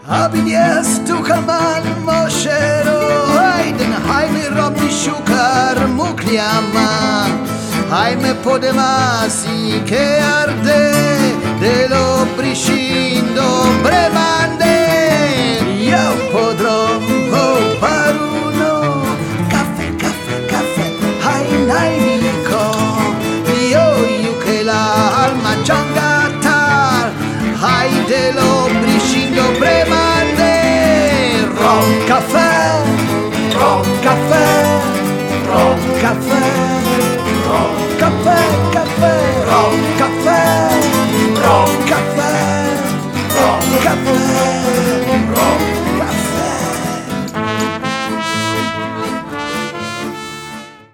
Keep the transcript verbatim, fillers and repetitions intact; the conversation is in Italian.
Abidias tu kamal moshero Hayden haime robbi shukar mukliama Haime podemasi che arde De lo briscindo bremande Io podrom ho paruno Caffè, caffè, caffè Hai naimico Io io che la alma già